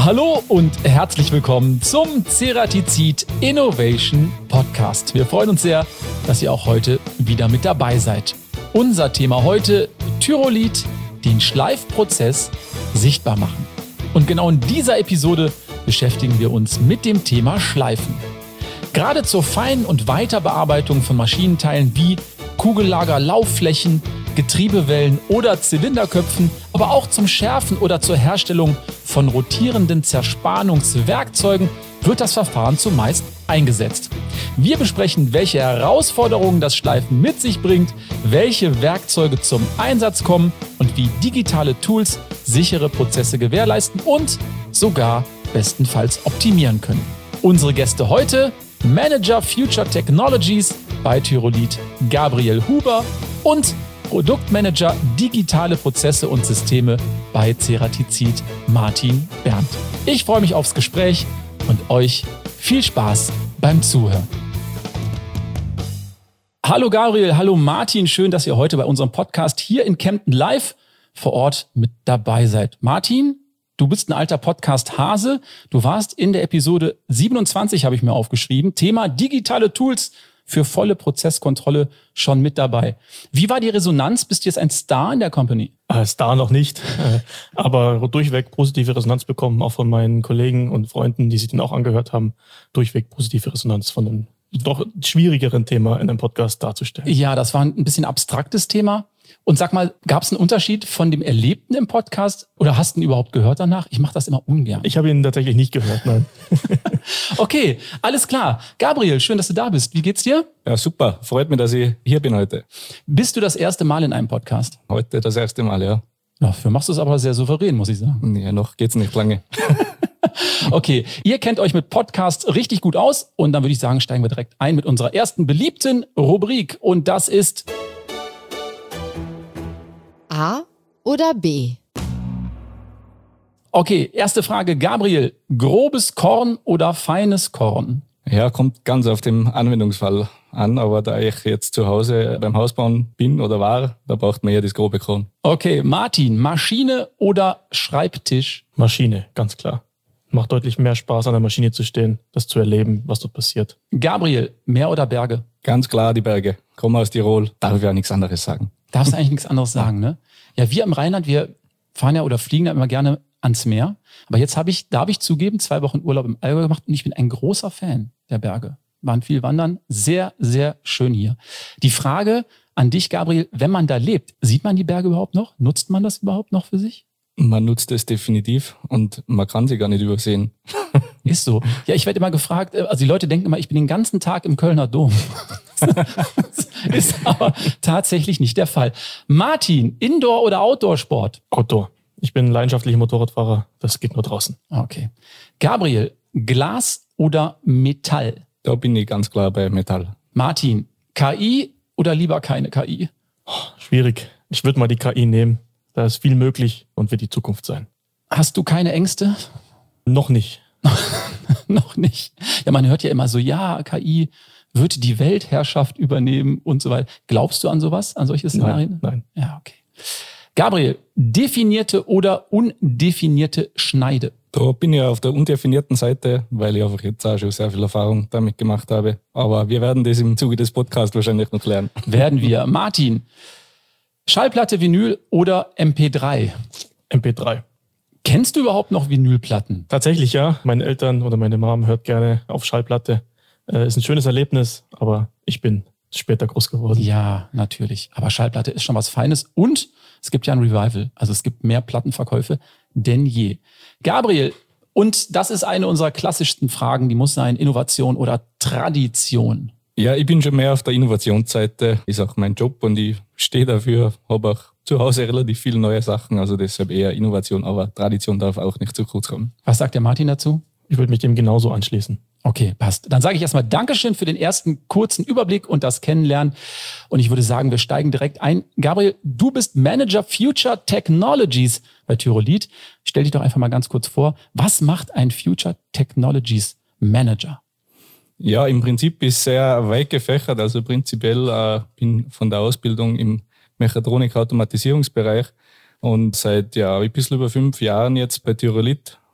Hallo und herzlich willkommen zum Ceratizid Innovation Podcast. Wir freuen uns sehr, dass ihr auch heute wieder mit dabei seid. Unser Thema heute: Tyrolit, den Schleifprozess sichtbar machen. Und genau in dieser Episode beschäftigen wir uns mit dem Thema Schleifen. Gerade zur Fein- und Weiterbearbeitung von Maschinenteilen wie Kugellager, Laufflächen, Getriebewellen oder Zylinderköpfen, aber auch zum Schärfen oder zur Herstellung von rotierenden Zerspannungswerkzeugen wird das Verfahren zumeist eingesetzt. Wir besprechen, welche Herausforderungen das Schleifen mit sich bringt, welche Werkzeuge zum Einsatz kommen und wie digitale Tools sichere Prozesse gewährleisten und sogar bestenfalls optimieren können. Unsere Gäste heute: Manager Future Technologies bei Tyrolit Gabriel Huber und Produktmanager Digitale Prozesse und Systeme bei Ceratizid Martin Berndt. Ich freue mich aufs Gespräch und euch viel Spaß beim Zuhören. Hallo Gabriel, hallo Martin, schön, dass ihr heute bei unserem Podcast hier in Kempten live vor Ort mit dabei seid. Martin, du bist ein alter Podcast-Hase. Du warst in der Episode 27, habe ich mir aufgeschrieben, Thema digitale Tools für volle Prozesskontrolle schon mit dabei. Wie war die Resonanz? Bist du jetzt ein Star in der Company? Star noch nicht, aber durchweg positive Resonanz bekommen, auch von meinen Kollegen und Freunden, die sich den auch angehört haben. Durchweg positive Resonanz von einem doch schwierigeren Thema in einem Podcast darzustellen. Ja, das war ein bisschen abstraktes Thema. Und sag mal, gab es einen Unterschied von dem Erlebten im Podcast oder hast du ihn überhaupt gehört danach? Ich mache das immer ungern. Ich habe ihn tatsächlich nicht gehört, nein. Okay, alles klar. Gabriel, schön, dass du da bist. Wie geht's dir? Ja, super. Freut mich, dass ich hier bin heute. Bist du das erste Mal in einem Podcast? Heute das erste Mal, ja. Dafür machst du es aber sehr souverän, muss ich sagen. Ja, noch geht's nicht lange. Okay, ihr kennt euch mit Podcasts richtig gut aus und dann würde ich sagen, steigen wir direkt ein mit unserer ersten beliebten Rubrik und das ist A oder B? Okay, erste Frage, Gabriel. Grobes Korn oder feines Korn? Ja, kommt ganz auf den Anwendungsfall an, aber da ich jetzt zu Hause beim Hausbauen bin oder war, da braucht man ja das grobe Korn. Okay, Martin, Maschine oder Schreibtisch? Maschine, ganz klar. Macht deutlich mehr Spaß, an der Maschine zu stehen, das zu erleben, was dort passiert. Gabriel, Meer oder Berge? Ganz klar die Berge. Komme aus Tirol, darf ich ja nichts anderes sagen. Darfst du eigentlich nichts anderes sagen, ne? Ja, wir im Rheinland, wir fahren ja oder fliegen ja immer gerne ans Meer. Aber jetzt darf ich zugeben, 2 Wochen Urlaub im Allgäu gemacht und ich bin ein großer Fan der Berge. Waren viel wandern, sehr, sehr schön hier. Die Frage an dich, Gabriel, wenn man da lebt, sieht man die Berge überhaupt noch? Nutzt man das überhaupt noch für sich? Man nutzt es definitiv und man kann sie gar nicht übersehen. Ist so. Ja, ich werde immer gefragt, also die Leute denken immer, ich bin den ganzen Tag im Kölner Dom. Das ist aber tatsächlich nicht der Fall. Martin, Indoor- oder Outdoor-Sport? Outdoor. Ich bin leidenschaftlicher Motorradfahrer, das geht nur draußen. Okay. Gabriel, Glas oder Metall? Da bin ich ganz klar bei Metall. Martin, KI oder lieber keine KI? Schwierig. Ich würde mal die KI nehmen. Da ist viel möglich und wird die Zukunft sein. Hast du keine Ängste? Noch nicht. Noch nicht. Ja, man hört ja immer so, ja, KI wird die Weltherrschaft übernehmen und so weiter. Glaubst du an sowas, an solche Szenarien? Nein. Ja, okay. Gabriel, definierte oder undefinierte Schneide? Da bin ich auf der undefinierten Seite, weil ich einfach jetzt auch schon sehr viel Erfahrung damit gemacht habe. Aber wir werden das im Zuge des Podcasts wahrscheinlich noch klären. Werden wir. Martin, Schallplatte, Vinyl oder MP3? MP3. Kennst du überhaupt noch Vinylplatten? Tatsächlich ja. Meine Eltern oder meine Mom hört gerne auf Schallplatte. Ist ein schönes Erlebnis, aber ich bin später groß geworden. Ja, natürlich. Aber Schallplatte ist schon was Feines und es gibt ja ein Revival. Also es gibt mehr Plattenverkäufe denn je. Gabriel, und das ist eine unserer klassischsten Fragen, die muss sein: Innovation oder Tradition? Ja, ich bin schon mehr auf der Innovationsseite. Ist auch mein Job und ich stehe dafür, habe auch zu Hause relativ viele neue Sachen. Also deshalb eher Innovation, aber Tradition darf auch nicht zu kurz kommen. Was sagt der Martin dazu? Ich würde mich dem genauso anschließen. Okay, passt. Dann sage ich erstmal Dankeschön für den ersten kurzen Überblick und das Kennenlernen. Und ich würde sagen, wir steigen direkt ein. Gabriel, du bist Manager Future Technologies bei Tyrolit. Stell dich doch einfach mal ganz kurz vor. Was macht ein Future Technologies Manager? Ja, im Prinzip ist sehr weit gefächert. Also prinzipiell bin von der Ausbildung im Mechatronik-Automatisierungsbereich und seit ein bisschen über 5 Jahren jetzt bei Tyrolit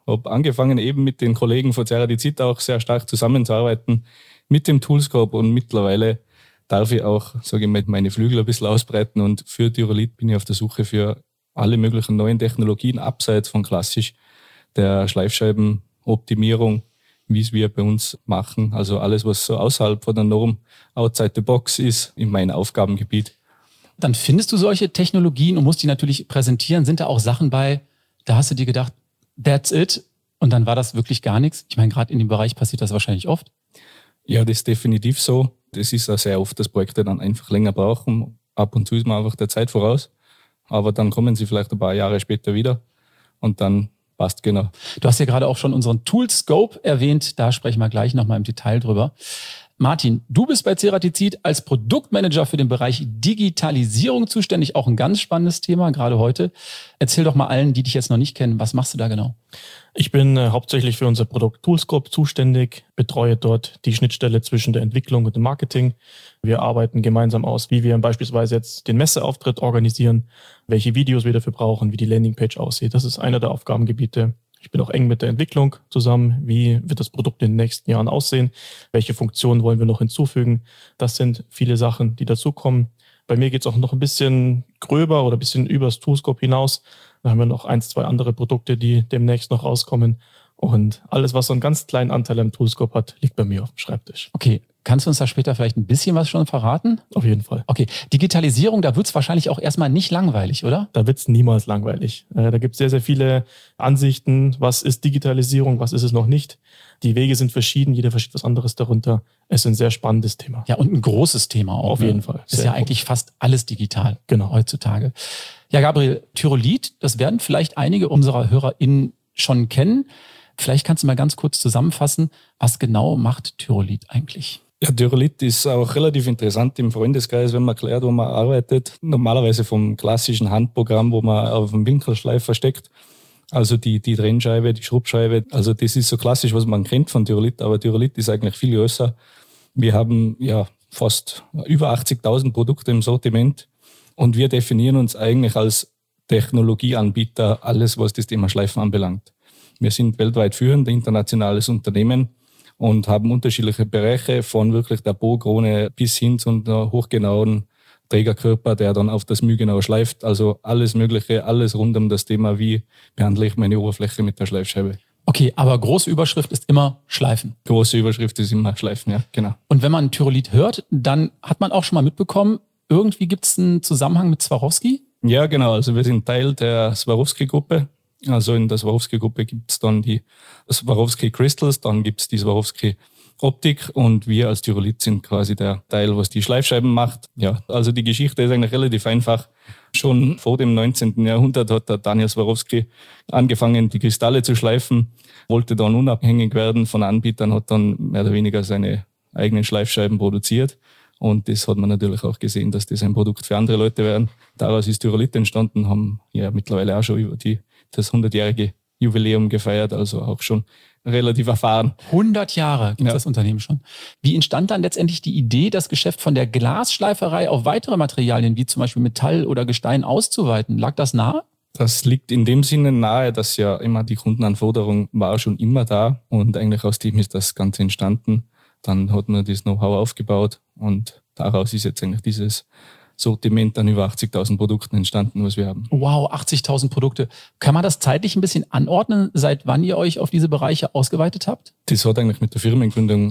habe angefangen eben mit den Kollegen von Ceratizid auch sehr stark zusammenzuarbeiten mit dem Toolscope und mittlerweile darf ich auch, sage ich mal, meine Flügel ein bisschen ausbreiten und für Tyrolit bin ich auf der Suche für alle möglichen neuen Technologien abseits von klassisch der Schleifscheibenoptimierung, wie es wir bei uns machen. Also alles, was so außerhalb von der Norm, outside the box ist, in meinem Aufgabengebiet. Dann findest du solche Technologien und musst die natürlich präsentieren. Sind da auch Sachen bei, da hast du dir gedacht, that's it, und dann war das wirklich gar nichts? Ich meine, gerade in dem Bereich passiert das wahrscheinlich oft. Ja, das ist definitiv so. Das ist auch sehr oft, dass Projekte dann einfach länger brauchen. Ab und zu ist man einfach der Zeit voraus. Aber dann kommen sie vielleicht ein paar Jahre später wieder und dann passt genau. Du hast ja gerade auch schon unseren Toolscope erwähnt. Da sprechen wir gleich nochmal im Detail drüber. Martin, du bist bei Ceratizid als Produktmanager für den Bereich Digitalisierung zuständig. Auch ein ganz spannendes Thema, gerade heute. Erzähl doch mal allen, die dich jetzt noch nicht kennen, was machst du da genau? Ich bin hauptsächlich für unser Produkt Toolscope zuständig, betreue dort die Schnittstelle zwischen der Entwicklung und dem Marketing. Wir arbeiten gemeinsam aus, wie wir beispielsweise jetzt den Messeauftritt organisieren, welche Videos wir dafür brauchen, wie die Landingpage aussieht. Das ist einer der Aufgabengebiete. Ich bin auch eng mit der Entwicklung zusammen. Wie wird das Produkt in den nächsten Jahren aussehen? Welche Funktionen wollen wir noch hinzufügen? Das sind viele Sachen, die dazukommen. Bei mir geht es auch noch ein bisschen gröber oder ein bisschen übers Toolscope hinaus. Da haben wir noch 1, 2 andere Produkte, die demnächst noch rauskommen. Und alles, was so einen ganz kleinen Anteil am Toolscope hat, liegt bei mir auf dem Schreibtisch. Okay, kannst du uns da später vielleicht ein bisschen was schon verraten? Auf jeden Fall. Okay, Digitalisierung, da wird es wahrscheinlich auch erstmal nicht langweilig, oder? Da wird es niemals langweilig. Da gibt es sehr, sehr viele Ansichten. Was ist Digitalisierung, was ist es noch nicht? Die Wege sind verschieden, jeder versteht was anderes darunter. Es ist ein sehr spannendes Thema. Ja, und ein großes Thema auch. Auf jeden Fall. Ist ja eigentlich fast alles digital Genau. heutzutage. Ja, Gabriel, Tyrolit, das werden vielleicht einige unserer HörerInnen schon kennen. Vielleicht kannst du mal ganz kurz zusammenfassen, was genau macht Tyrolit eigentlich? Ja, Tyrolit ist auch relativ interessant im Freundeskreis, wenn man erklärt, wo man arbeitet. Normalerweise vom klassischen Handprogramm, wo man auf dem Winkelschleifer steckt. Also die Trennscheibe, die Schrubbscheibe. Also das ist so klassisch, was man kennt von Tyrolit. Aber Tyrolit ist eigentlich viel größer. Wir haben ja fast über 80.000 Produkte im Sortiment. Und wir definieren uns eigentlich als Technologieanbieter, alles, was das Thema Schleifen anbelangt. Wir sind weltweit führend, internationales Unternehmen und haben unterschiedliche Bereiche von wirklich der Bohrkrone bis hin zu einem hochgenauen Trägerkörper, der dann auf das Müh genau schleift. Also alles Mögliche, alles rund um das Thema, wie behandle ich meine Oberfläche mit der Schleifscheibe. Okay, aber große Überschrift ist immer Schleifen. Große Überschrift ist immer Schleifen, ja, genau. Und wenn man Tyrolit hört, dann hat man auch schon mal mitbekommen, irgendwie gibt es einen Zusammenhang mit Swarovski? Ja, genau. Also wir sind Teil der Swarovski-Gruppe. Also in der Swarovski-Gruppe gibt es dann die Swarovski Crystals, dann gibt es die Swarovski Optik und wir als Tyrolit sind quasi der Teil, was die Schleifscheiben macht. Ja, also die Geschichte ist eigentlich relativ einfach. Schon vor dem 19. Jahrhundert hat der Daniel Swarovski angefangen, die Kristalle zu schleifen, wollte dann unabhängig werden von Anbietern, hat dann mehr oder weniger seine eigenen Schleifscheiben produziert. Und das hat man natürlich auch gesehen, dass das ein Produkt für andere Leute wäre. Daraus ist Tyrolit entstanden, haben ja mittlerweile auch schon über das 100-jährige Jubiläum gefeiert, also auch schon relativ erfahren. 100 Jahre gibt es das Unternehmen schon. Wie entstand dann letztendlich die Idee, das Geschäft von der Glasschleiferei auf weitere Materialien, wie zum Beispiel Metall oder Gestein, auszuweiten? Lag das nahe? Das liegt in dem Sinne nahe, dass ja immer die Kundenanforderung war schon immer da und eigentlich aus dem ist das Ganze entstanden. Dann hat man das Know-how aufgebaut und daraus ist jetzt eigentlich dieses Sortiment an über 80.000 Produkten entstanden, was wir haben. Wow, 80.000 Produkte. Kann man das zeitlich ein bisschen anordnen, seit wann ihr euch auf diese Bereiche ausgeweitet habt? Das hat eigentlich mit der Firmengründung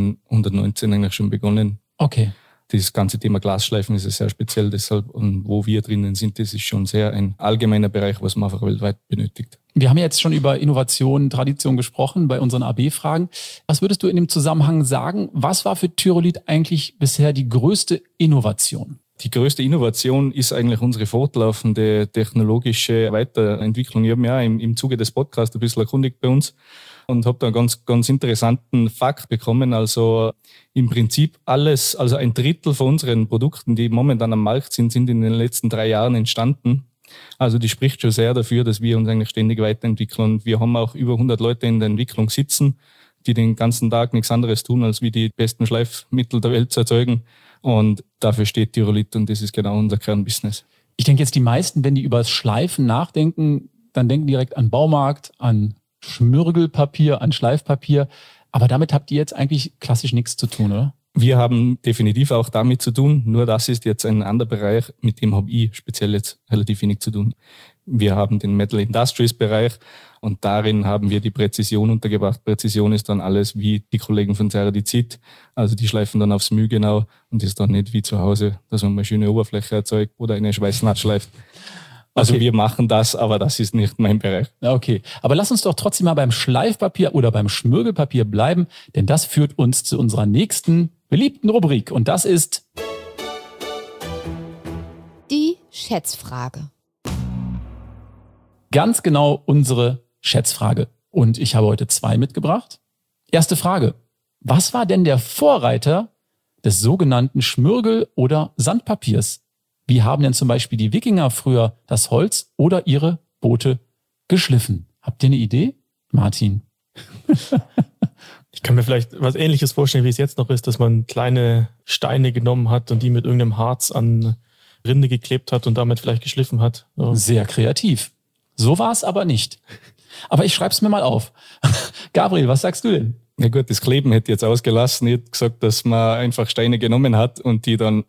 1919 eigentlich schon begonnen. Okay. Das ganze Thema Glasschleifen ist ja sehr speziell, deshalb, und wo wir drinnen sind, das ist schon sehr ein allgemeiner Bereich, was man einfach weltweit benötigt. Wir haben ja jetzt schon über Innovation, Tradition gesprochen bei unseren AB-Fragen. Was würdest du in dem Zusammenhang sagen? Was war für Tyrolit eigentlich bisher die größte Innovation? Die größte Innovation ist eigentlich unsere fortlaufende technologische Weiterentwicklung. Ich habe mich ja im Zuge des Podcasts ein bisschen erkundigt bei uns und habe da einen ganz, ganz interessanten Fakt bekommen. Also im Prinzip alles, also 1/3 von unseren Produkten, die momentan am Markt sind in den letzten 3 Jahren entstanden. Also die spricht schon sehr dafür, dass wir uns eigentlich ständig weiterentwickeln. Und wir haben auch über 100 Leute in der Entwicklung sitzen, die den ganzen Tag nichts anderes tun, als wie die besten Schleifmittel der Welt zu erzeugen. Und dafür steht Tyrolit und das ist genau unser Kernbusiness. Ich denke jetzt, die meisten, wenn die über das Schleifen nachdenken, dann denken direkt an Baumarkt, an Schmirgelpapier, an Schleifpapier. Aber damit habt ihr jetzt eigentlich klassisch nichts zu tun, oder? Wir haben definitiv auch damit zu tun, nur das ist jetzt ein anderer Bereich, mit dem habe ich speziell jetzt relativ wenig zu tun. Wir haben den Metal Industries Bereich und darin haben wir die Präzision untergebracht. Präzision ist dann alles wie die Kollegen von Ceradizid, also die schleifen dann aufs Mühe genau und ist dann nicht wie zu Hause, dass man eine schöne Oberfläche erzeugt oder eine Schweißnaht schleift. Also wir machen das, aber das ist nicht mein Bereich. Okay, aber lass uns doch trotzdem mal beim Schleifpapier oder beim Schmirgelpapier bleiben, denn das führt uns zu unserer nächsten beliebten Rubrik und das ist Die Schätzfrage. ganz genau unsere Schätzfrage. Und ich habe heute 2 mitgebracht. Erste Frage. Was war denn der Vorreiter des sogenannten Schmirgel- oder Sandpapiers? Wie haben denn zum Beispiel die Wikinger früher das Holz oder ihre Boote geschliffen? Habt ihr eine Idee? Martin. Ich kann mir vielleicht was Ähnliches vorstellen, wie es jetzt noch ist, dass man kleine Steine genommen hat und die mit irgendeinem Harz an Rinde geklebt hat und damit vielleicht geschliffen hat. So. Sehr kreativ. So war es aber nicht. Aber ich schreibe es mir mal auf. Gabriel, was sagst du denn? Ja gut, das Kleben hätte ich jetzt ausgelassen. Ich hätte gesagt, dass man einfach Steine genommen hat und die dann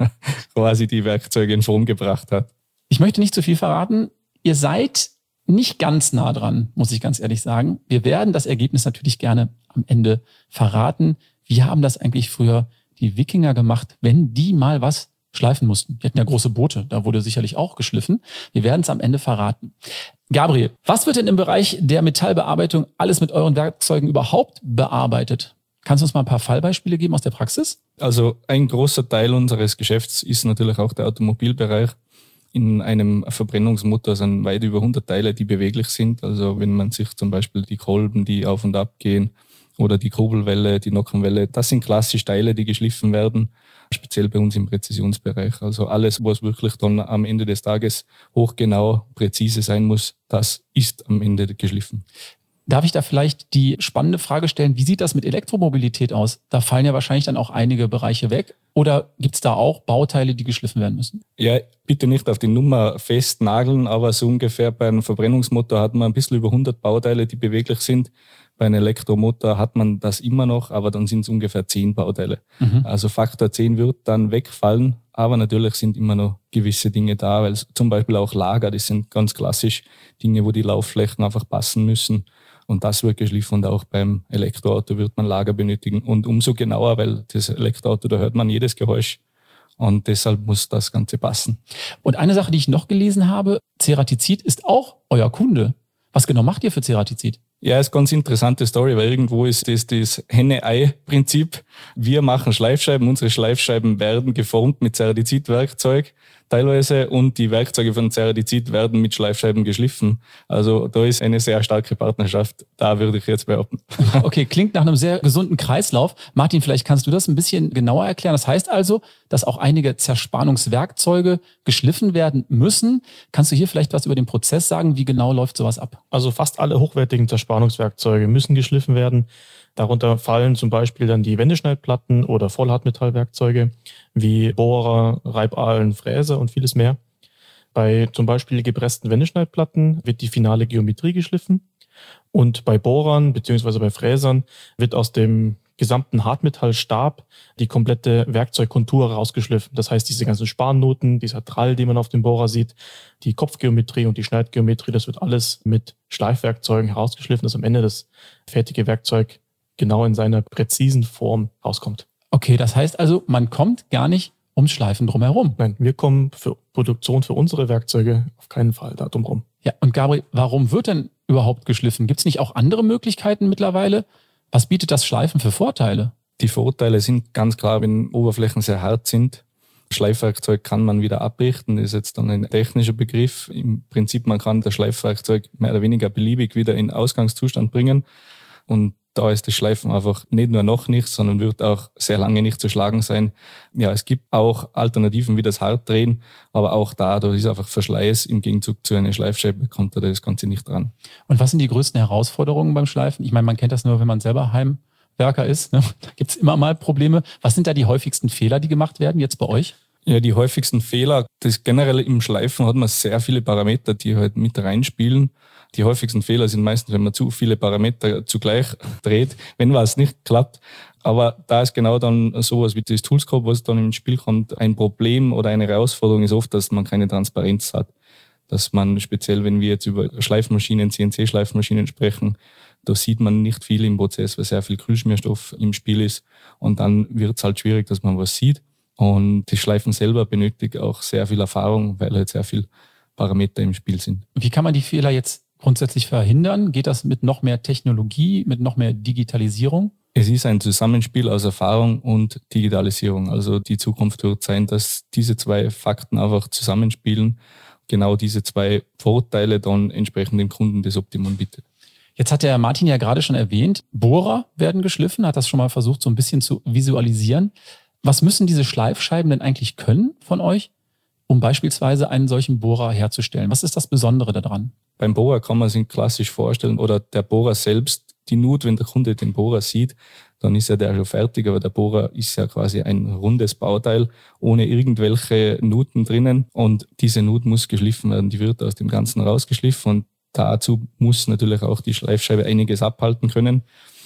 quasi die Werkzeuge in Form gebracht hat. Ich möchte nicht zu viel verraten. Ihr seid nicht ganz nah dran, muss ich ganz ehrlich sagen. Wir werden das Ergebnis natürlich gerne am Ende verraten. Wie haben das eigentlich früher die Wikinger gemacht, wenn die mal was schleifen mussten? Die hatten ja große Boote, da wurde sicherlich auch geschliffen. Wir werden es am Ende verraten. Gabriel, was wird denn im Bereich der Metallbearbeitung alles mit euren Werkzeugen überhaupt bearbeitet? Kannst du uns mal ein paar Fallbeispiele geben aus der Praxis? Also ein großer Teil unseres Geschäfts ist natürlich auch der Automobilbereich. In einem Verbrennungsmotor sind weit über 100 Teile, die beweglich sind. Also wenn man sich zum Beispiel die Kolben, die auf und ab gehen, oder die Kurbelwelle, die Nockenwelle, das sind klassisch Teile, die geschliffen werden, speziell bei uns im Präzisionsbereich. Also alles, was wirklich dann am Ende des Tages hochgenau präzise sein muss, das ist am Ende geschliffen. Darf ich da vielleicht die spannende Frage stellen, wie sieht das mit Elektromobilität aus? Da fallen ja wahrscheinlich dann auch einige Bereiche weg. Oder gibt es da auch Bauteile, die geschliffen werden müssen? Ja, bitte nicht auf die Nummer festnageln, aber so ungefähr bei einem Verbrennungsmotor hat man ein bisschen über 100 Bauteile, die beweglich sind. Bei einem Elektromotor hat man das immer noch, aber dann sind es ungefähr 10 Bauteile. Also Faktor 10 wird dann wegfallen, aber natürlich sind immer noch gewisse Dinge da, weil zum Beispiel auch Lager, das sind ganz klassisch Dinge, wo die Laufflächen einfach passen müssen. Und das wird geschliffen und auch beim Elektroauto wird man Lager benötigen. Und umso genauer, weil das Elektroauto, da hört man jedes Geräusch. Und deshalb muss das Ganze passen. Und eine Sache, die ich noch gelesen habe, Ceratizid ist auch euer Kunde. Was genau macht ihr für Ceratizid? Ja, ist ganz interessante Story, weil irgendwo ist das Henne-Ei-Prinzip. Wir machen Schleifscheiben, unsere Schleifscheiben werden geformt mit Ceradizid-Werkzeug teilweise und die Werkzeuge von Ceradizid werden mit Schleifscheiben geschliffen. Also da ist eine sehr starke Partnerschaft, da würde ich jetzt behaupten. Okay, klingt nach einem sehr gesunden Kreislauf. Martin, vielleicht kannst du das ein bisschen genauer erklären. Das heißt also, dass auch einige Zerspannungswerkzeuge geschliffen werden müssen. Kannst du hier vielleicht was über den Prozess sagen? Wie genau läuft sowas ab? Also fast alle hochwertigen Zerspannungswerkzeuge müssen geschliffen werden. Darunter fallen zum Beispiel dann die Wendeschneidplatten oder Vollhartmetallwerkzeuge wie Bohrer, Reibaalen, Fräser und vieles mehr. Bei zum Beispiel gepressten Wendeschneidplatten wird die finale Geometrie geschliffen und bei Bohrern bzw. bei Fräsern wird aus dem gesamten Hartmetallstab die komplette Werkzeugkontur rausgeschliffen. Das heißt, diese ganzen Spannoten, dieser Trall, den man auf dem Bohrer sieht, die Kopfgeometrie und die Schneidgeometrie, das wird alles mit Schleifwerkzeugen herausgeschliffen, dass am Ende das fertige Werkzeug genau in seiner präzisen Form rauskommt. Okay, das heißt also, man kommt gar nicht ums Schleifen drumherum. Nein, wir kommen für Produktion für unsere Werkzeuge auf keinen Fall da drum rum. Ja, und Gabriel, warum wird denn überhaupt geschliffen? Gibt es nicht auch andere Möglichkeiten mittlerweile? Was bietet das Schleifen für Vorteile? Die Vorteile sind ganz klar, wenn Oberflächen sehr hart sind. Schleifwerkzeug kann man wieder abrichten, das ist jetzt dann ein technischer Begriff. Im Prinzip, man kann das Schleifwerkzeug mehr oder weniger beliebig wieder in Ausgangszustand bringen. Und da ist das Schleifen einfach nicht nur noch nicht, sondern wird auch sehr lange nicht zu schlagen sein. Ja, es gibt auch Alternativen wie das Hartdrehen, aber auch da ist einfach Verschleiß. Im Gegenzug zu einer Schleifscheibe kommt da das Ganze nicht dran. Und was sind die größten Herausforderungen beim Schleifen? Ich meine, man kennt das nur, wenn man selber Heimwerker ist. Ne? Da gibt es immer mal Probleme. Was sind da die häufigsten Fehler, die gemacht werden jetzt bei euch? Ja, die häufigsten Fehler, das generell im Schleifen hat man sehr viele Parameter, die halt mit reinspielen. Die häufigsten Fehler sind meistens, wenn man zu viele Parameter zugleich dreht, wenn was nicht klappt. Aber da ist genau dann sowas wie das Toolscope, was dann ins Spiel kommt, ein Problem oder eine Herausforderung ist oft, dass man keine Transparenz hat. Dass man speziell, wenn wir jetzt über Schleifmaschinen, CNC-Schleifmaschinen sprechen, da sieht man nicht viel im Prozess, weil sehr viel Kühlschmierstoff im Spiel ist. Und dann wird es halt schwierig, dass man was sieht. Und das Schleifen selber benötigt auch sehr viel Erfahrung, weil halt sehr viel Parameter im Spiel sind. Wie kann man die Fehler jetzt grundsätzlich verhindern? Geht das mit noch mehr Technologie, mit noch mehr Digitalisierung? Es ist ein Zusammenspiel aus Erfahrung und Digitalisierung. Also die Zukunft wird sein, dass diese zwei Fakten einfach zusammenspielen, genau diese zwei Vorteile dann entsprechend dem Kunden das Optimum bietet. Jetzt hat der Martin ja gerade schon erwähnt, Bohrer werden geschliffen, hat das schon mal versucht, so ein bisschen zu visualisieren. Was müssen diese Schleifscheiben denn eigentlich können von euch, um beispielsweise einen solchen Bohrer herzustellen? Was ist das Besondere daran? Beim Bohrer kann man sich klassisch vorstellen, oder der Bohrer selbst, die Nut, wenn der Kunde den Bohrer sieht, dann ist ja der schon fertig, aber der Bohrer ist ja quasi ein rundes Bauteil ohne irgendwelche Nuten drinnen und diese Nut muss geschliffen werden, die wird aus dem Ganzen rausgeschliffen und dazu muss natürlich auch die Schleifscheibe einiges abhalten können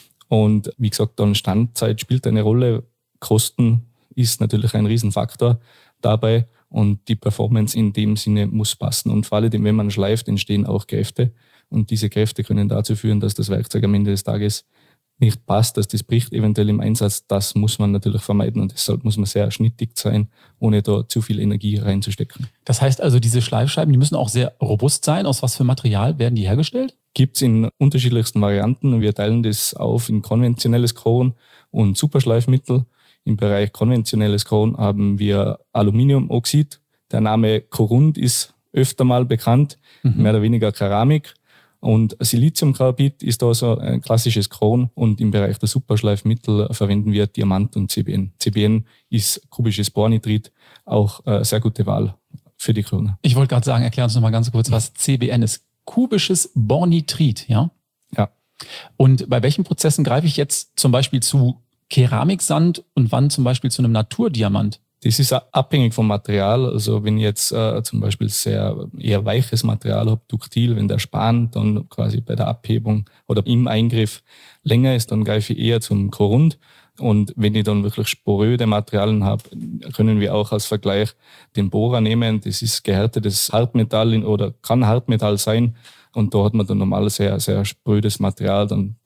und wie gesagt, dann Standzeit spielt eine Rolle, Kosten ist natürlich ein Riesenfaktor dabei und die Performance in dem Sinne muss passen. Und vor allem, wenn man schleift, entstehen auch Kräfte und diese Kräfte können dazu führen, dass das Werkzeug am Ende des Tages nicht passt, dass das bricht eventuell im Einsatz. Das muss man natürlich vermeiden und deshalb muss man sehr schnittig sein, ohne da zu viel Energie reinzustecken. Das heißt also, diese Schleifscheiben, die müssen auch sehr robust sein. Aus was für Material werden die hergestellt? Gibt es in unterschiedlichsten Varianten. Wir teilen das auf in konventionelles Korn und Superschleifmittel. Im Bereich konventionelles Korn haben wir Aluminiumoxid. Der Name Korund ist öfter mal bekannt, mehr oder weniger Keramik. Und Siliziumcarbid ist da so ein klassisches Korn. Und im Bereich der Superschleifmittel verwenden wir Diamant und CBN. CBN ist kubisches Bornitrit, auch eine sehr gute Wahl für die Krone. Ich wollte gerade sagen, erklär uns noch mal ganz kurz, was CBN ist. Kubisches Bornitrit, ja? Ja. Und bei welchen Prozessen greife ich jetzt zum Beispiel zu Keramiksand und wann zum Beispiel zu einem Naturdiamant? Das ist abhängig vom Material. Also wenn ich jetzt zum Beispiel eher weiches Material habe, duktil, wenn der Span dann quasi bei der Abhebung oder im Eingriff länger ist, dann greife ich eher zum Korund. Und wenn ich dann wirklich sporöde Materialien habe, können wir auch als Vergleich den Bohrer nehmen. Das ist gehärtetes Hartmetall oder kann Hartmetall sein. Und da hat man dann normal sehr, sehr sprödes Material. Dann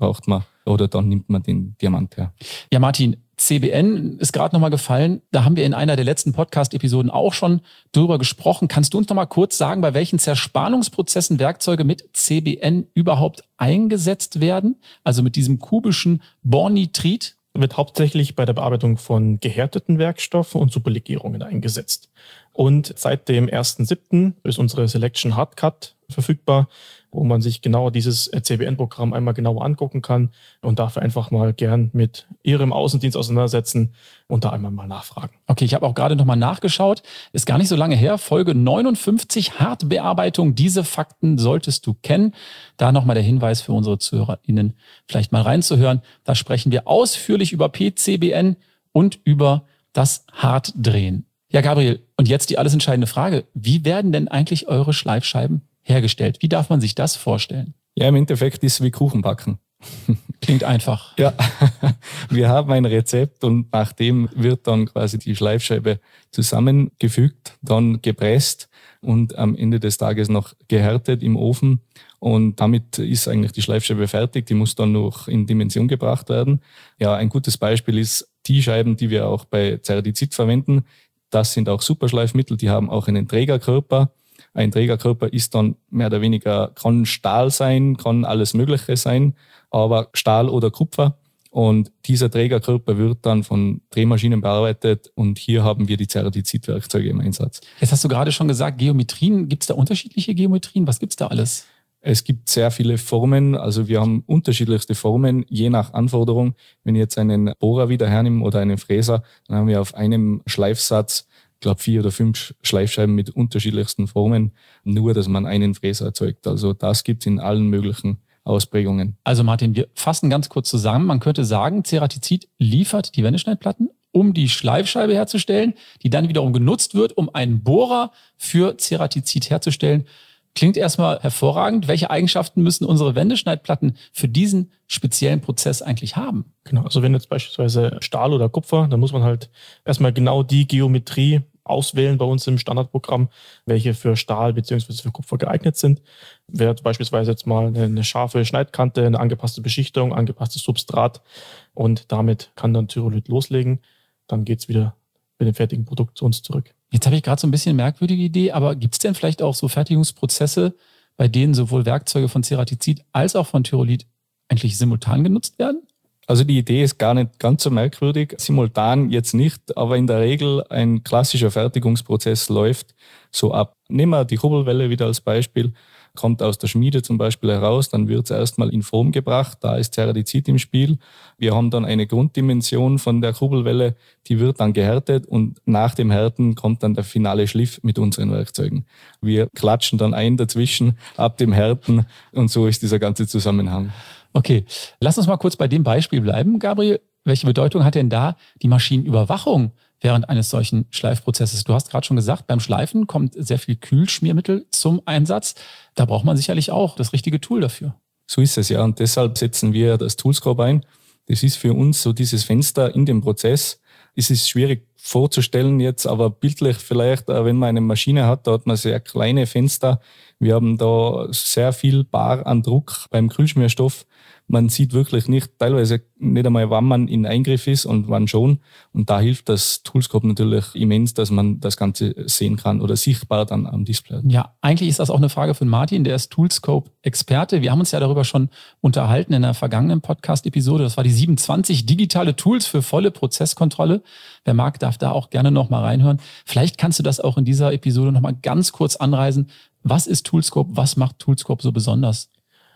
dann nimmt man den Diamant her. Ja, Martin, CBN ist gerade nochmal gefallen. Da haben wir in einer der letzten Podcast-Episoden auch schon drüber gesprochen. Kannst du uns nochmal kurz sagen, bei welchen Zerspannungsprozessen Werkzeuge mit CBN überhaupt eingesetzt werden? Also mit diesem kubischen Bornitrit? Wird hauptsächlich bei der Bearbeitung von gehärteten Werkstoffen und Superlegierungen eingesetzt. Und seit dem 1.7. ist unsere Selection Hardcut verfügbar, wo man sich genau dieses CBN-Programm einmal genauer angucken kann und dafür einfach mal gern mit Ihrem Außendienst auseinandersetzen und da einmal mal nachfragen. Okay, ich habe auch gerade nochmal nachgeschaut. Ist gar nicht so lange her. Folge 59, Hartbearbeitung. Diese Fakten solltest du kennen. Da nochmal der Hinweis für unsere ZuhörerInnen, vielleicht mal reinzuhören. Da sprechen wir ausführlich über PCBN und über das Hartdrehen. Ja, Gabriel, und jetzt die alles entscheidende Frage. Wie werden denn eigentlich eure Schleifscheiben hergestellt? Wie darf man sich das vorstellen? Ja, im Endeffekt ist es wie Kuchen backen. Klingt einfach. Ja, wir haben ein Rezept und nach dem wird dann quasi die Schleifscheibe zusammengefügt, dann gepresst und am Ende des Tages noch gehärtet im Ofen. Und damit ist eigentlich die Schleifscheibe fertig. Die muss dann noch in Dimension gebracht werden. Ja, ein gutes Beispiel ist die Scheiben, die wir auch bei Ceratizid verwenden. Das sind auch Superschleifmittel, die haben auch einen Trägerkörper. Ein Trägerkörper ist dann mehr oder weniger, kann Stahl sein, kann alles Mögliche sein, aber Stahl oder Kupfer. Und dieser Trägerkörper wird dann von Drehmaschinen bearbeitet und hier haben wir die Ceratizid-Werkzeuge im Einsatz. Jetzt hast du gerade schon gesagt, Geometrien. Gibt es da unterschiedliche Geometrien? Was gibt es da alles? Es gibt sehr viele Formen, also wir haben unterschiedlichste Formen, je nach Anforderung. Wenn ich jetzt einen Bohrer wieder hernehme oder einen Fräser, dann haben wir auf einem Schleifsatz, ich glaube 4 oder 5 Schleifscheiben mit unterschiedlichsten Formen, nur dass man einen Fräser erzeugt. Also das gibt es in allen möglichen Ausprägungen. Also Martin, wir fassen ganz kurz zusammen. Man könnte sagen, Ceratizid liefert die Wendeschneidplatten um die Schleifscheibe herzustellen, die dann wiederum genutzt wird, um einen Bohrer für Ceratizid herzustellen. Klingt erstmal hervorragend. Welche Eigenschaften müssen unsere Wendeschneidplatten für diesen speziellen Prozess eigentlich haben? Genau, also wenn jetzt beispielsweise Stahl oder Kupfer, dann muss man halt erstmal genau die Geometrie auswählen bei uns im Standardprogramm, welche für Stahl bzw. für Kupfer geeignet sind. Wäre beispielsweise jetzt mal eine scharfe Schneidkante, eine angepasste Beschichtung, angepasstes Substrat und damit kann dann Tyrolit loslegen. Dann geht es wieder mit dem fertigen Produkt zu uns zurück. Jetzt habe ich gerade so ein bisschen merkwürdige Idee, aber gibt es denn vielleicht auch so Fertigungsprozesse, bei denen sowohl Werkzeuge von Ceratizid als auch von Tyrolit eigentlich simultan genutzt werden? Also die Idee ist gar nicht ganz so merkwürdig. Simultan jetzt nicht, aber in der Regel ein klassischer Fertigungsprozess läuft so ab. Nehmen wir die Kurbelwelle wieder als Beispiel. Kommt aus der Schmiede zum Beispiel heraus, dann wird es erstmal in Form gebracht, da ist Ceratizid im Spiel. Wir haben dann eine Grunddimension von der Kurbelwelle, die wird dann gehärtet und nach dem Härten kommt dann der finale Schliff mit unseren Werkzeugen. Wir klatschen dann ein dazwischen ab dem Härten und so ist dieser ganze Zusammenhang. Okay, lass uns mal kurz bei dem Beispiel bleiben, Gabriel. Welche Bedeutung hat denn da die Maschinenüberwachung während eines solchen Schleifprozesses? Du hast gerade schon gesagt, beim Schleifen kommt sehr viel Kühlschmiermittel zum Einsatz. Da braucht man sicherlich auch das richtige Tool dafür. So ist es, ja. Und deshalb setzen wir das Toolscope ein. Das ist für uns so dieses Fenster in dem Prozess. Es ist schwierig vorzustellen jetzt, aber bildlich vielleicht, wenn man eine Maschine hat, da hat man sehr kleine Fenster. Wir haben da sehr viel Bar an Druck beim Kühlschmierstoff. Man sieht wirklich nicht, teilweise nicht einmal, wann man in Eingriff ist und wann schon. Und da hilft das Toolscope natürlich immens, dass man das Ganze sehen kann oder sichtbar dann am Display. Ja, eigentlich ist das auch eine Frage von Martin, der ist Toolscope-Experte. Wir haben uns ja darüber schon unterhalten in der vergangenen Podcast-Episode. Das war die 27 digitale Tools für volle Prozesskontrolle. Wer mag, darf da auch gerne noch mal reinhören. Vielleicht kannst du das auch in dieser Episode noch mal ganz kurz anreißen. Was ist Toolscope? Was macht Toolscope so besonders?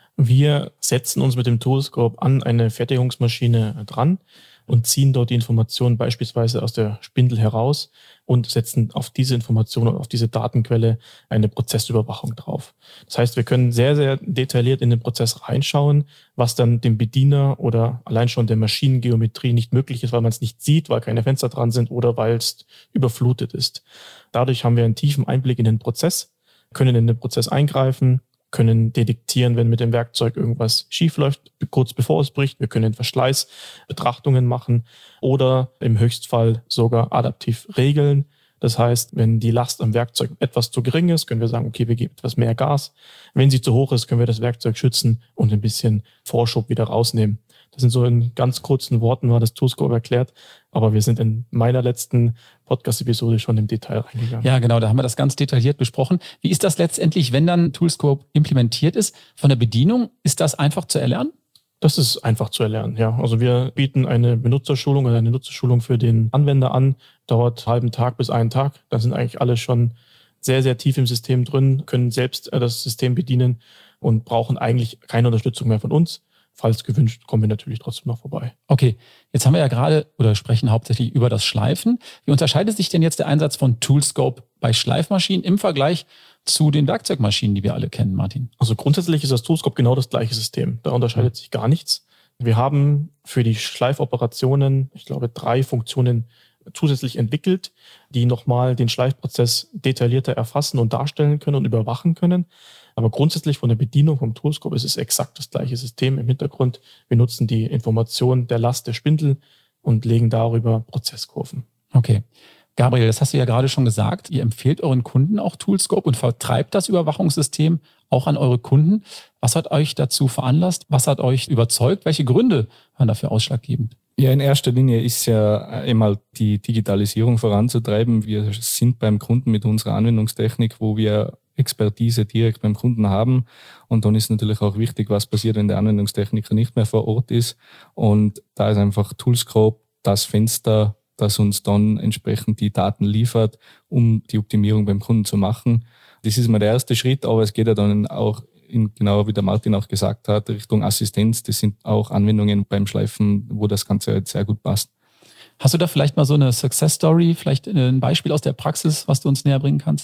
Wir setzen uns mit dem Toolscope an eine Fertigungsmaschine dran und ziehen dort die Informationen beispielsweise aus der Spindel heraus und setzen auf diese Informationen und auf diese Datenquelle eine Prozessüberwachung drauf. Das heißt, wir können sehr, sehr detailliert in den Prozess reinschauen, was dann dem Bediener oder allein schon der Maschinengeometrie nicht möglich ist, weil man es nicht sieht, weil keine Fenster dran sind oder weil es überflutet ist. Dadurch haben wir einen tiefen Einblick in den Prozess, können in den Prozess eingreifen, können detektieren, wenn mit dem Werkzeug irgendwas schief läuft, kurz bevor es bricht. Wir können Verschleißbetrachtungen machen oder im Höchstfall sogar adaptiv regeln. Das heißt, wenn die Last am Werkzeug etwas zu gering ist, können wir sagen, okay, wir geben etwas mehr Gas. Wenn sie zu hoch ist, können wir das Werkzeug schützen und ein bisschen Vorschub wieder rausnehmen. Das sind so in ganz kurzen Worten war das Toolscope erklärt, aber wir sind in meiner letzten Podcast-Episode schon im Detail reingegangen. Ja, genau, da haben wir das ganz detailliert besprochen. Wie ist das letztendlich, wenn dann Toolscope implementiert ist? Von der Bedienung, ist das einfach zu erlernen? Das ist einfach zu erlernen, ja. Also wir bieten eine Benutzerschulung oder eine Nutzerschulung für den Anwender an, dauert einen halben Tag bis einen Tag. Da sind eigentlich alle schon sehr, sehr tief im System drin, können selbst das System bedienen und brauchen eigentlich keine Unterstützung mehr von uns. Falls gewünscht, kommen wir natürlich trotzdem noch vorbei. Okay, jetzt haben wir ja gerade oder sprechen hauptsächlich über das Schleifen. Wie unterscheidet sich denn jetzt der Einsatz von Toolscope bei Schleifmaschinen im Vergleich zu den Werkzeugmaschinen, die wir alle kennen, Martin? Also grundsätzlich ist das Toolscope genau das gleiche System. Da unterscheidet sich gar nichts. Wir haben für die Schleifoperationen, ich glaube, 3 Funktionen zusätzlich entwickelt, die nochmal den Schleifprozess detaillierter erfassen und darstellen können und überwachen können. Aber grundsätzlich von der Bedienung vom Toolscope ist es exakt das gleiche System im Hintergrund. Wir nutzen die Information der Last der Spindel und legen darüber Prozesskurven. Okay. Gabriel, das hast du ja gerade schon gesagt. Ihr empfehlt euren Kunden auch Toolscope und vertreibt das Überwachungssystem auch an eure Kunden. Was hat euch dazu veranlasst? Was hat euch überzeugt? Welche Gründe waren dafür ausschlaggebend? Ja, in erster Linie ist ja einmal die Digitalisierung voranzutreiben. Wir sind beim Kunden mit unserer Anwendungstechnik, wo wir Expertise direkt beim Kunden haben. Und dann ist natürlich auch wichtig, was passiert, wenn der Anwendungstechniker nicht mehr vor Ort ist. Und da ist einfach Toolscope das Fenster, das uns dann entsprechend die Daten liefert, um die Optimierung beim Kunden zu machen. Das ist mal der erste Schritt, aber es geht ja dann auch genau wie der Martin auch gesagt hat, Richtung Assistenz. Das sind auch Anwendungen beim Schleifen, wo das Ganze halt sehr gut passt. Hast du da vielleicht mal so eine Success Story, vielleicht ein Beispiel aus der Praxis, was du uns näher bringen kannst?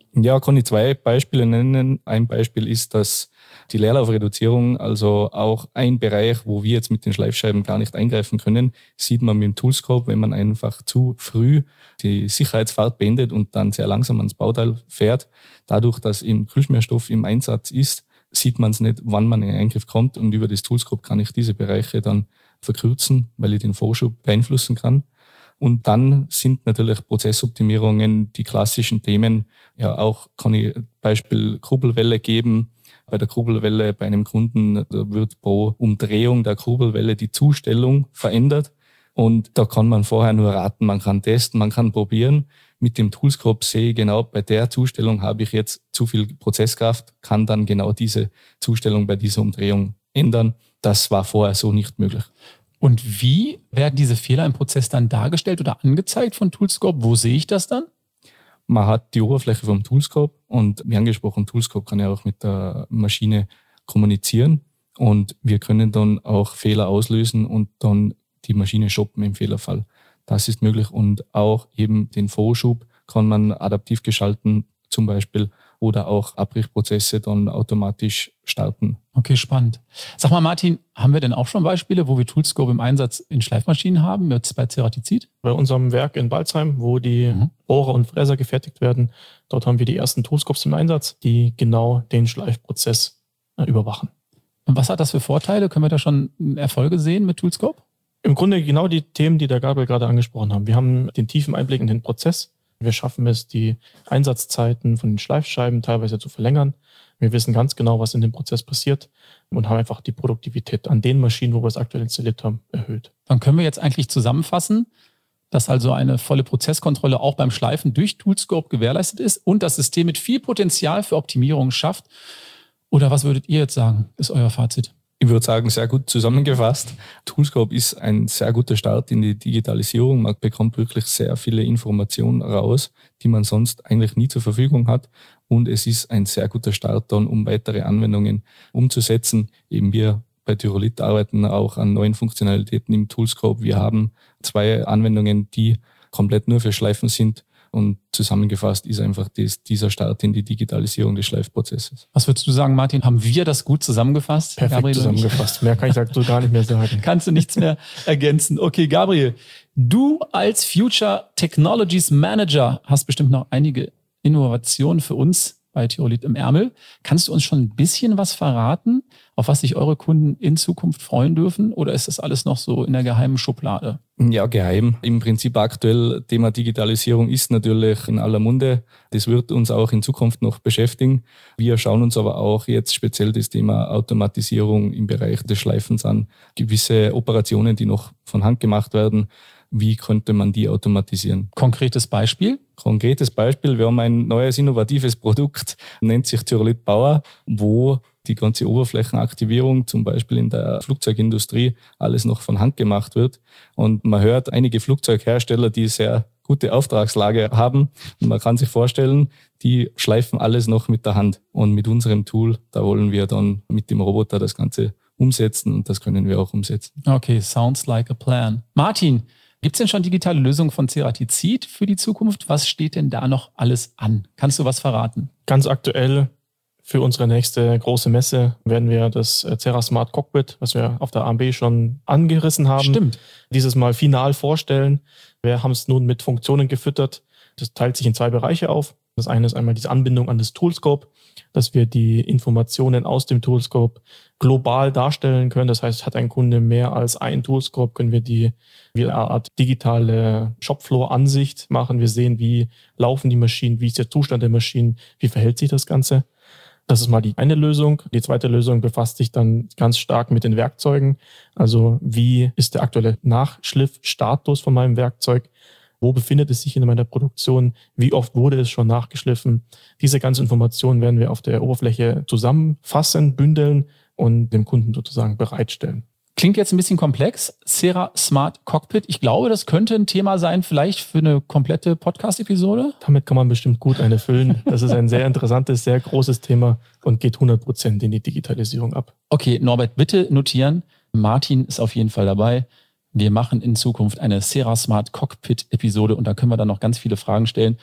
Ja, kann ich 2 Beispiele nennen. Ein Beispiel ist, dass die Leerlaufreduzierung, also auch ein Bereich, wo wir jetzt mit den Schleifscheiben gar nicht eingreifen können, sieht man mit dem Toolscope, wenn man einfach zu früh die Sicherheitsfahrt beendet und dann sehr langsam ans Bauteil fährt. Dadurch, dass im Kühlschmierstoff im Einsatz ist, sieht man es nicht, wann man in den Eingriff kommt, und über das Toolscope kann ich diese Bereiche dann verkürzen, weil ich den Vorschub beeinflussen kann. Und dann sind natürlich Prozessoptimierungen die klassischen Themen. Ja, auch kann ich Beispiel Kurbelwelle geben. Bei der Kurbelwelle bei einem Kunden, da wird pro Umdrehung der Kurbelwelle die Zustellung verändert. Und da kann man vorher nur raten, man kann testen, man kann probieren. Mit dem Toolscope sehe ich genau, bei der Zustellung habe ich jetzt zu viel Prozesskraft, kann dann genau diese Zustellung bei dieser Umdrehung ändern. Das war vorher so nicht möglich. Und wie werden diese Fehler im Prozess dann dargestellt oder angezeigt von Toolscope? Wo sehe ich das dann? Man hat die Oberfläche vom Toolscope und wie angesprochen, Toolscope kann ja auch mit der Maschine kommunizieren und wir können dann auch Fehler auslösen und dann die Maschine stoppen im Fehlerfall. Das ist möglich und auch eben den Vorschub kann man adaptiv gestalten zum Beispiel oder auch Abbrichprozesse dann automatisch starten. Okay, spannend. Sag mal, Martin, haben wir denn auch schon Beispiele, wo wir Toolscope im Einsatz in Schleifmaschinen haben, jetzt bei Ceratizid? Bei unserem Werk in Balzheim, wo die Bohrer und Fräser gefertigt werden, dort haben wir die ersten Toolscopes im Einsatz, die genau den Schleifprozess überwachen. Und was hat das für Vorteile? Können wir da schon Erfolge sehen mit Toolscope? Im Grunde genau die Themen, die der Gabriel gerade angesprochen hat. Wir haben den tiefen Einblick in den Prozess. Wir schaffen es, die Einsatzzeiten von den Schleifscheiben teilweise zu verlängern. Wir wissen ganz genau, was in dem Prozess passiert und haben einfach die Produktivität an den Maschinen, wo wir es aktuell installiert haben, erhöht. Dann können wir jetzt eigentlich zusammenfassen, dass also eine volle Prozesskontrolle auch beim Schleifen durch Toolscope gewährleistet ist und das System mit viel Potenzial für Optimierung schafft. Oder was würdet ihr jetzt sagen, ist euer Fazit? Ich würde sagen, sehr gut zusammengefasst. Toolscope ist ein sehr guter Start in die Digitalisierung. Man bekommt wirklich sehr viele Informationen raus, die man sonst eigentlich nie zur Verfügung hat. Und es ist ein sehr guter Start dann, um weitere Anwendungen umzusetzen. Eben wir bei Tyrolit arbeiten auch an neuen Funktionalitäten im Toolscope. Wir haben 2 Anwendungen, die komplett nur für Schleifen sind. Und zusammengefasst ist einfach dieser Start in die Digitalisierung des Schleifprozesses. Was würdest du sagen, Martin? Haben wir das gut zusammengefasst? Perfekt Gabriel zusammengefasst. Mehr kann ich dazu gar nicht mehr sagen. Kannst du nichts mehr ergänzen. Okay, Gabriel, du als Future Technologies Manager hast bestimmt noch einige Innovationen für uns bei Tyrolit im Ärmel. Kannst du uns schon ein bisschen was verraten, auf was sich eure Kunden in Zukunft freuen dürfen? Oder ist das alles noch so in der geheimen Schublade? Ja, geheim. Im Prinzip aktuell Thema Digitalisierung ist natürlich in aller Munde. Das wird uns auch in Zukunft noch beschäftigen. Wir schauen uns aber auch jetzt speziell das Thema Automatisierung im Bereich des Schleifens an. Gewisse Operationen, die noch von Hand gemacht werden. Wie könnte man die automatisieren? Konkretes Beispiel? Konkretes Beispiel, wir haben ein neues innovatives Produkt, nennt sich Tyrolit Power, wo die ganze Oberflächenaktivierung zum Beispiel in der Flugzeugindustrie alles noch von Hand gemacht wird. Und man hört einige Flugzeughersteller, die sehr gute Auftragslage haben. Und man kann sich vorstellen, die schleifen alles noch mit der Hand. Und mit unserem Tool, da wollen wir dann mit dem Roboter das Ganze umsetzen und das können wir auch umsetzen. Okay, sounds like a plan. Martin, gibt es denn schon digitale Lösungen von Ceratizid für die Zukunft? Was steht denn da noch alles an? Kannst du was verraten? Ganz aktuell für unsere nächste große Messe werden wir das CeraSmart Cockpit, was wir auf der AMB schon angerissen haben, Stimmt. Dieses Mal final vorstellen. Wir haben es nun mit Funktionen gefüttert. Das teilt sich in 2 Bereiche auf. Das eine ist einmal diese Anbindung an das Toolscope, dass wir die Informationen aus dem Toolscope global darstellen können. Das heißt, hat ein Kunde mehr als ein Toolscope, können wir wie eine Art digitale Shopfloor-Ansicht machen. Wir sehen, wie laufen die Maschinen, wie ist der Zustand der Maschinen, wie verhält sich das Ganze. Das ist mal die eine Lösung. Die zweite Lösung befasst sich dann ganz stark mit den Werkzeugen. Also wie ist der aktuelle Nachschliffstatus von meinem Werkzeug? Wo befindet es sich in meiner Produktion? Wie oft wurde es schon nachgeschliffen? Diese ganzen Informationen werden wir auf der Oberfläche zusammenfassen, bündeln und dem Kunden sozusagen bereitstellen. Klingt jetzt ein bisschen komplex. CeraSmart Cockpit. Ich glaube, das könnte ein Thema sein, vielleicht für eine komplette Podcast-Episode. Damit kann man bestimmt gut eine füllen. Das ist ein sehr interessantes, sehr großes Thema und geht 100% in die Digitalisierung ab. Okay, Norbert, bitte notieren. Martin ist auf jeden Fall dabei. Wir machen in Zukunft eine CeraSmart Cockpit-Episode und da können wir dann noch ganz viele Fragen stellen,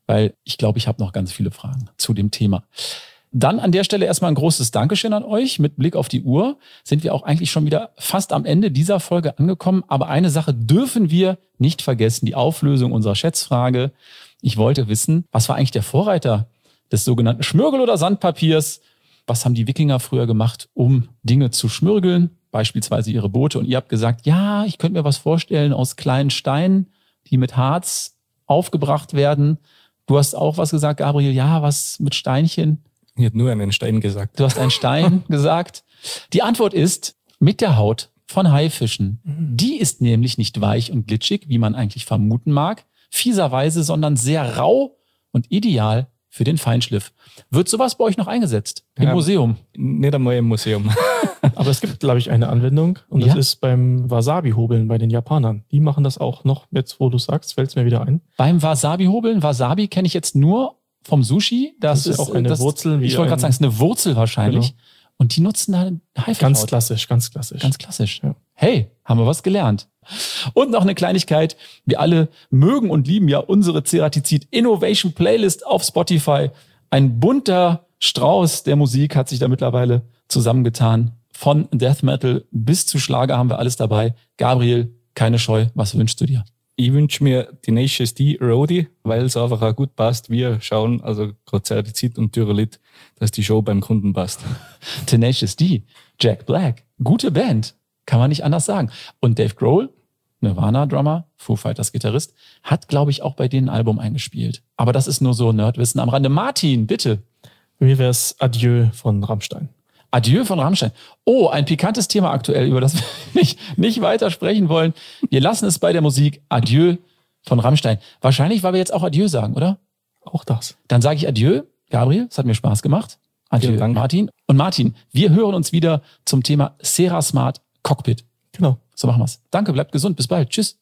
weil ich glaube, ich habe noch ganz viele Fragen zu dem Thema. Dann an der Stelle erstmal ein großes Dankeschön an euch. Mit Blick auf die Uhr sind wir auch eigentlich schon wieder fast am Ende dieser Folge angekommen. Aber eine Sache dürfen wir nicht vergessen, die Auflösung unserer Schätzfrage. Ich wollte wissen, was war eigentlich der Vorreiter des sogenannten Schmirgel- oder Sandpapiers? Was haben die Wikinger früher gemacht, um Dinge zu schmirgeln? Beispielsweise ihre Boote. Und ihr habt gesagt, ja, ich könnte mir was vorstellen aus kleinen Steinen, die mit Harz aufgebracht werden. Du hast auch was gesagt, Gabriel. Ja, was mit Steinchen? Ich habe nur einen Stein gesagt. Du hast einen Stein gesagt. Die Antwort ist mit der Haut von Haifischen. Die ist nämlich nicht weich und glitschig, wie man eigentlich vermuten mag, fieserweise, sondern sehr rau und ideal für den Feinschliff. Wird sowas bei euch noch eingesetzt? Im Museum? Nicht einmal im Museum. Aber es gibt, glaube ich, eine Anwendung und das ist beim Wasabi-Hobeln bei den Japanern. Die machen das auch noch. Jetzt, wo du sagst, fällt es mir wieder ein. Beim Wasabi-Hobeln? Wasabi kenne ich jetzt nur vom Sushi. Das ist auch eine Wurzel. Ich wollte gerade sagen, es ist eine Wurzel wahrscheinlich. Genau. Und die nutzen da Haifischhaut. Ganz klassisch, ganz klassisch. Ganz klassisch. Ja. Hey, haben wir was gelernt. Und noch eine Kleinigkeit. Wir alle mögen und lieben ja unsere Ceratizid Innovation Playlist auf Spotify. Ein bunter Strauß der Musik hat sich da mittlerweile zusammengetan. Von Death Metal bis zu Schlager haben wir alles dabei. Gabriel, keine Scheu. Was wünschst du dir? Ich wünsche mir Tenacious D Roadie, weil es einfach auch gut passt. Wir schauen, also gerade Ceratizid und Tyrolit, dass die Show beim Kunden passt. Tenacious D, Jack Black, gute Band, kann man nicht anders sagen. Und Dave Grohl, Nirvana-Drummer, Foo Fighters Gitarrist, hat, glaube ich, auch bei denen ein Album eingespielt. Aber das ist nur so Nerdwissen am Rande. Martin, bitte. Mir wäre es Adieu von Rammstein. Adieu von Rammstein. Oh, ein pikantes Thema aktuell, über das wir nicht weiter sprechen wollen. Wir lassen es bei der Musik. Adieu von Rammstein. Wahrscheinlich, weil wir jetzt auch Adieu sagen, oder? Auch das. Dann sage ich Adieu, Gabriel. Es hat mir Spaß gemacht. Adieu, Dank. Martin. Und Martin, wir hören uns wieder zum Thema Cerasmart Cockpit. Genau. So machen wir's. Danke, bleibt gesund. Bis bald. Tschüss.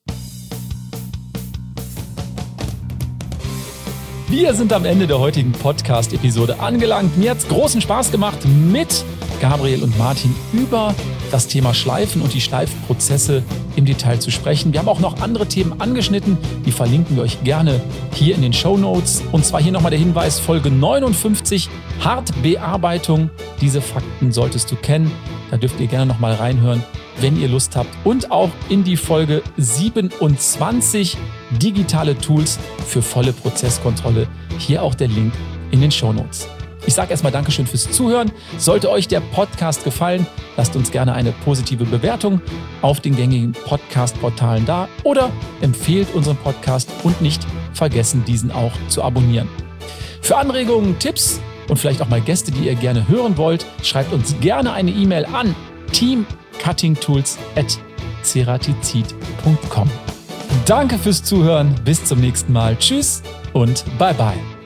Wir sind am Ende der heutigen Podcast-Episode angelangt. Mir hat's großen Spaß gemacht, mit Gabriel und Martin über das Thema Schleifen und die Schleifprozesse im Detail zu sprechen. Wir haben auch noch andere Themen angeschnitten, die verlinken wir euch gerne hier in den Shownotes. Und zwar hier nochmal der Hinweis, Folge 59, Hartbearbeitung. Diese Fakten solltest du kennen. Da dürft ihr gerne nochmal reinhören, wenn ihr Lust habt. Und auch in die Folge 27, digitale Tools für volle Prozesskontrolle. Hier auch der Link in den Shownotes. Ich sage erstmal Dankeschön fürs Zuhören. Sollte euch der Podcast gefallen, lasst uns gerne eine positive Bewertung auf den gängigen Podcast-Portalen da oder empfehlt unseren Podcast und nicht vergessen, diesen auch zu abonnieren. Für Anregungen, Tipps und vielleicht auch mal Gäste, die ihr gerne hören wollt, schreibt uns gerne eine E-Mail an teamcuttingtools@ceratizid.com. Danke fürs Zuhören, bis zum nächsten Mal. Tschüss und bye bye.